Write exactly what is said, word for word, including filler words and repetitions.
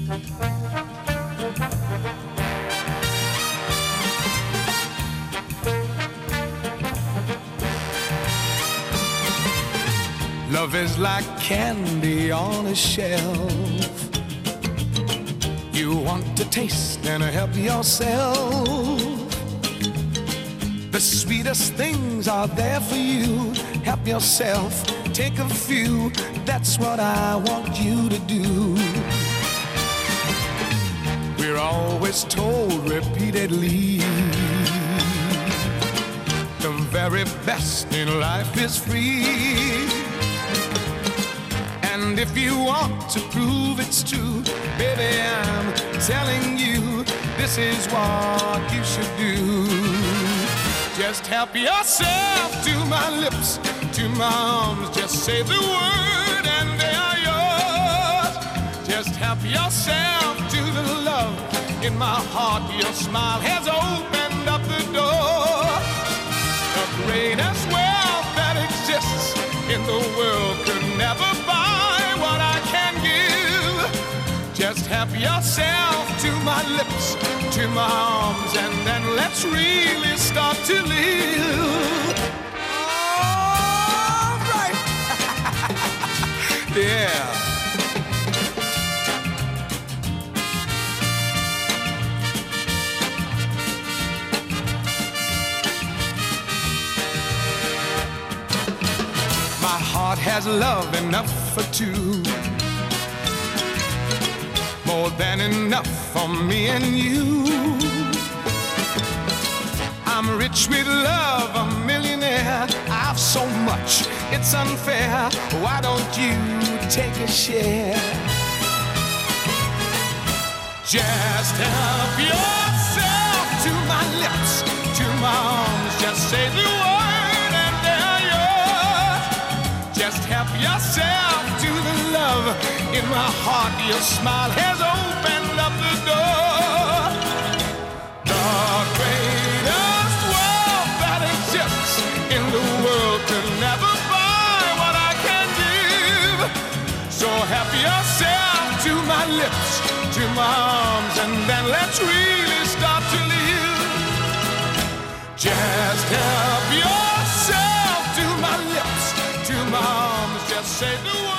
Love is like candy on a shelf. You want to taste and help yourself. The sweetest things are there for you. Help yourself, take a few. That's what I want you to do. We're always told repeatedly the very best in life is free. And if you want to prove it's true, baby, I'm telling you, this is what you should do. Just help yourself to my lips, to my arms. Just say the word and they are yours. Just help yourself to the love in my heart. Your smile has opened up the door. The greatest wealth that exists in the world could never buy what I can give. Just help yourself to my lips, to my arms, and then let's really start to live. All right. Yeah. My heart has love enough for two, more than enough for me and you. I'm rich with love, a millionaire. I've so much, it's unfair. Why don't you take a share? Just help yourself to my lips, to my arms. Just say the word and they're yours. Just help yourself to the love in my heart. Your smile has opened up the door. The greatest wealth that exists in the world could never buy what I can give. So help yourself to my lips, to my arms, and then let's really start to live. Just help yourself to my lips, to my arms. Just say the word.